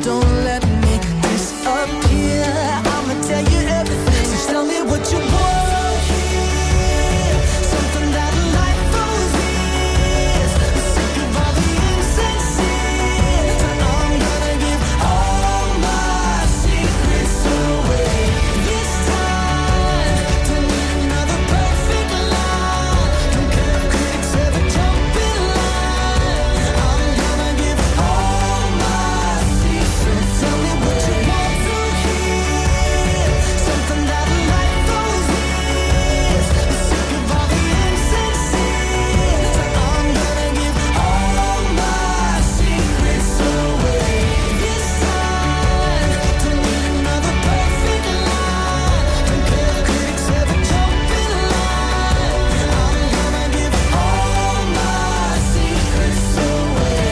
don't let me disappear. I'ma tell you everything, so tell me what you want here. Something that life throws is. I'm sick of all the insincere. I'm gonna give all my secrets away. This time, don't need another perfect line. Don't care if critics ever jump in line. I'm gonna give all my secrets. Tell me what you want to hear. Something that life throws is. I'm sick of all the insincere. I'm gonna give all my secrets away. This time, don't need another perfect line. Don't care if critics ever jump in line. I'm gonna give all my secrets away.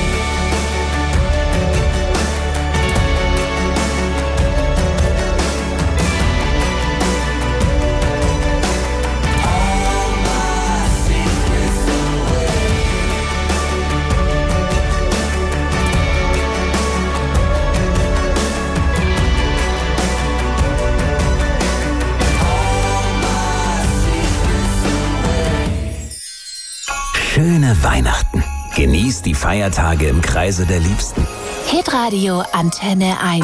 Schöne Weihnachten. Genießt die Feiertage im Kreise der Liebsten. Hitradio Antenne 1.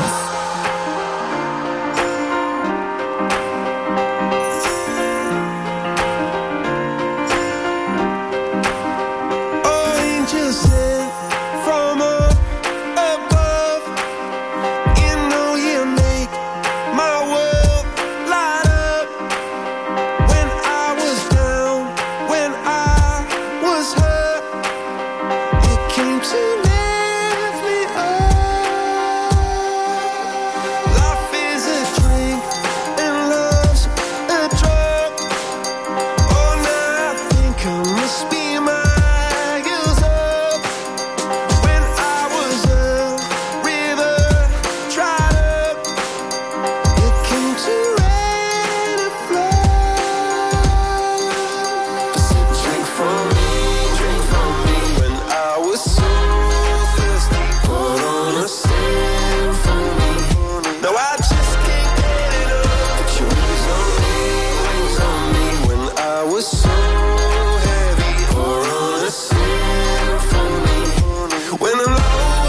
Angels sent from up above. You know you make my world light up. When I was down, when I was hurt, you came to lift me up. Life is a drink and love's a drug. Oh, now I think I must be miles up. When I was a river dried up, you came to rain and flood. Drink from me when I was so thirsty. Put on a symphony. No, I just can't get it up. Put your wings on me when I was so heavy. Pour on a symphony. When I'm low,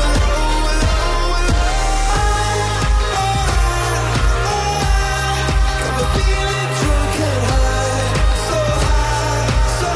got me feeling drunk and high, so high, so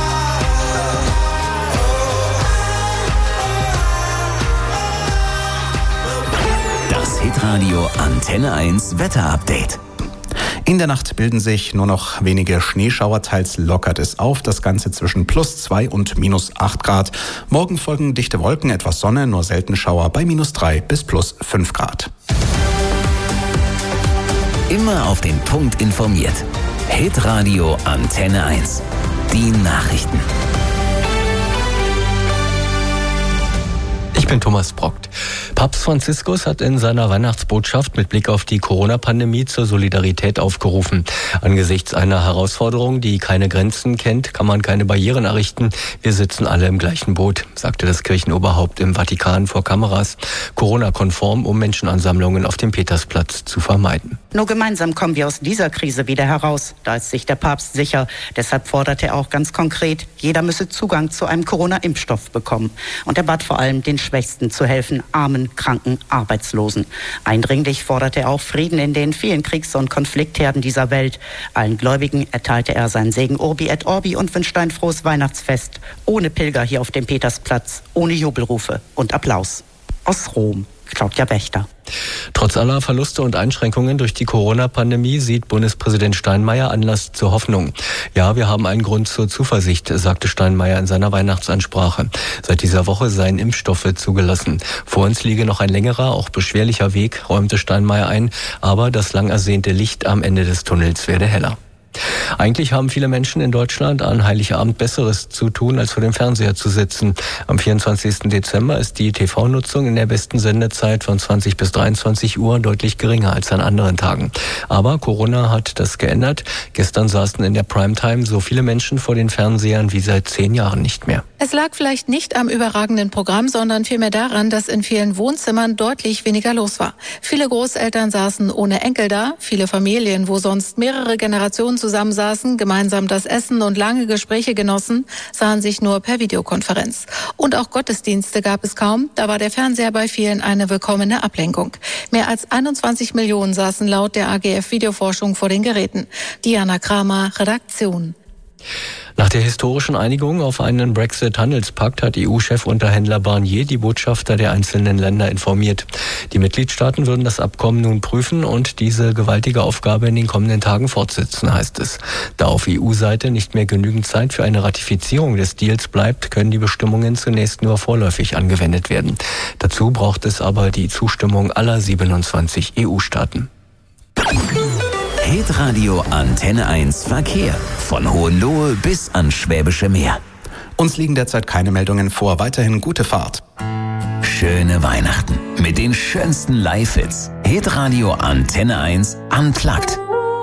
Das Hitradio Antenne 1 Wetterupdate. In der Nacht bilden sich nur noch wenige Schneeschauer, teils lockert es auf. Das Ganze zwischen +2 und -8 Grad. Morgen folgen dichte Wolken, etwas Sonne, nur selten Schauer bei -3 bis +5 Grad. Immer auf den Punkt informiert. Hitradio Antenne 1. Die Nachrichten. Ich bin Thomas Brockt. Papst Franziskus hat in seiner Weihnachtsbotschaft mit Blick auf die Corona-Pandemie zur Solidarität aufgerufen. Angesichts einer Herausforderung, die keine Grenzen kennt, kann man keine Barrieren errichten. Wir sitzen alle im gleichen Boot, sagte das Kirchenoberhaupt im Vatikan vor Kameras. Corona-konform, um Menschenansammlungen auf dem Petersplatz zu vermeiden. Nur gemeinsam kommen wir aus dieser Krise wieder heraus. Da ist sich der Papst sicher. Deshalb fordert er auch ganz konkret, jeder müsse Zugang zu einem Corona-Impfstoff bekommen. Und er bat vor allem, den Schwächsten zu helfen, Armen, Kranken, Arbeitslosen. Eindringlich fordert er auch Frieden in den vielen Kriegs- und Konfliktherden dieser Welt. Allen Gläubigen erteilte er seinen Segen Urbi et Orbi und wünscht ein frohes Weihnachtsfest. Ohne Pilger hier auf dem Petersplatz, ohne Jubelrufe und Applaus. Aus Rom, Claudia Wächter. Trotz aller Verluste und Einschränkungen durch die Corona-Pandemie sieht Bundespräsident Steinmeier Anlass zur Hoffnung. Ja, wir haben einen Grund zur Zuversicht, sagte Steinmeier in seiner Weihnachtsansprache. Seit dieser Woche seien Impfstoffe zugelassen. Vor uns liege noch ein längerer, auch beschwerlicher Weg, räumte Steinmeier ein, aber das lang ersehnte Licht am Ende des Tunnels werde heller. Eigentlich haben viele Menschen in Deutschland an Heiligabend Besseres zu tun, als vor dem Fernseher zu sitzen. Am 24. Dezember ist die TV-Nutzung in der besten Sendezeit von 20 bis 23 Uhr deutlich geringer als an anderen Tagen. Aber Corona hat das geändert. Gestern saßen in der Primetime so viele Menschen vor den Fernsehern wie seit 10 Jahren nicht mehr. Es lag vielleicht nicht am überragenden Programm, sondern vielmehr daran, dass in vielen Wohnzimmern deutlich weniger los war. Viele Großeltern saßen ohne Enkel da, viele Familien, wo sonst mehrere Generationen zusammensaßen, gemeinsam das Essen und lange Gespräche genossen, sahen sich nur per Videokonferenz. Und auch Gottesdienste gab es kaum, da war der Fernseher bei vielen eine willkommene Ablenkung. Mehr als 21 Millionen saßen laut der AGF Videoforschung vor den Geräten. Diana Kramer, Redaktion. Nach der historischen Einigung auf einen Brexit-Handelspakt hat EU-Chefunterhändler Barnier die Botschafter der einzelnen Länder informiert. Die Mitgliedstaaten würden das Abkommen nun prüfen und diese gewaltige Aufgabe in den kommenden Tagen fortsetzen, heißt es. Da auf EU-Seite nicht mehr genügend Zeit für eine Ratifizierung des Deals bleibt, können die Bestimmungen zunächst nur vorläufig angewendet werden. Dazu braucht es aber die Zustimmung aller 27 EU-Staaten. Hitradio Antenne 1 Verkehr. Von Hohenlohe bis ans Schwäbische Meer. Uns liegen derzeit keine Meldungen vor. Weiterhin gute Fahrt. Schöne Weihnachten mit den schönsten Live-Hits. Hitradio Antenne 1 Unplugged.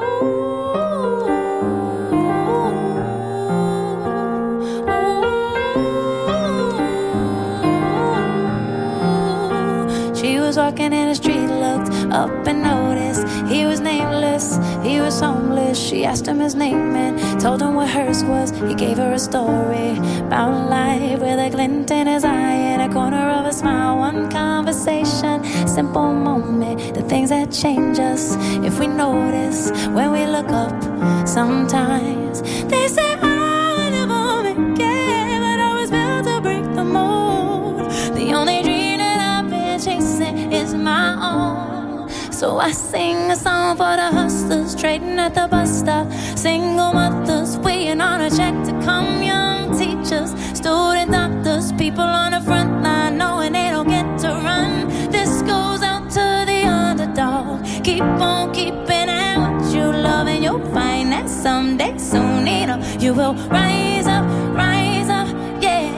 She was walking in the street, looked up and noticed he was nameless, he was homeless. She asked him his name and told him what hers was. He gave her a story about life with a glint in his eye and a corner of a smile. One conversation, simple moment, the things that change us if we notice when we look up. Sometimes they say I never make it, but I was built to break the mold. The only dream that I've been chasing is my own. So I sing a song for the hustlers trading at the bus stop, single mothers waiting on a check to come, young teachers, student doctors, people on the front line knowing they don't get to run. This goes out to the underdog. Keep on keeping at what you love and you'll find that someday, soon enough, you will rise up, yeah.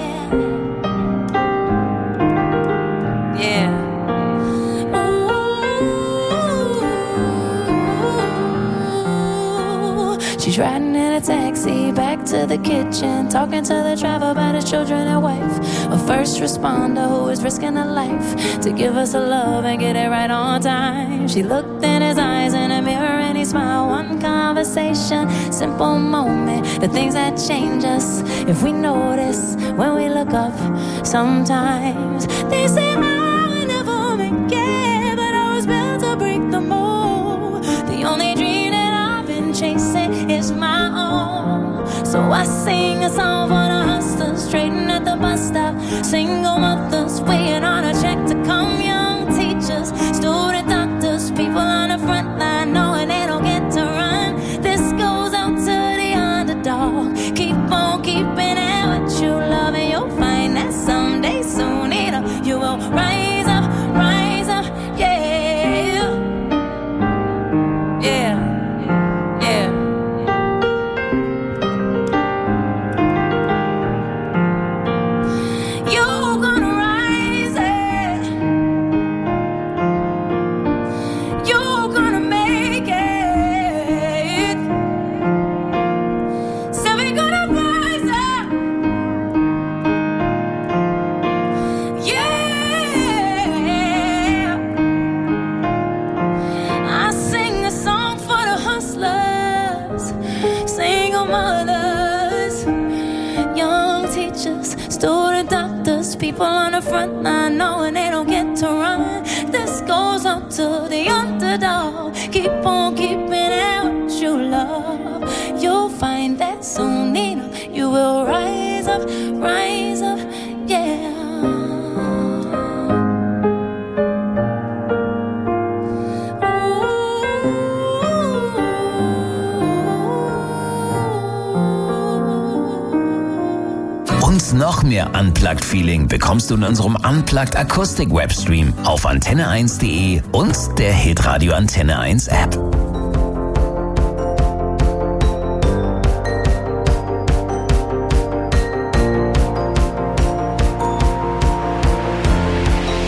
Yeah. She's riding in a taxi back to the kitchen, talking to the driver about his children and wife. A first responder who is risking her life to give us a love and get it right on time. She looked in his eyes in a mirror and he smiled. One conversation, simple moment, the things that change us if we notice when we look up. Sometimes they say I'll never make it, but I was built to break the mold. The only dream that I've been chasing is my own. So I sing a song for the hustlers trading at the bus stop, single mothers waiting on a check to come, young teachers, student doctors, people on the front line knowing they don't get to run. This goes out to the underdog. Keep on keeping at what you love and you'll find that someday, soon enough, you will rise up, yeah. People on the front line knowing they don't get to run. This goes up to the underdog. Keep on keeping at what you love. You'll find that soon enough you will rise up, yeah. Und noch mehr Unplugged-Feeling bekommst du in unserem Unplugged-Akustik-Webstream auf antenne1.de und der Hitradio Antenne 1 App.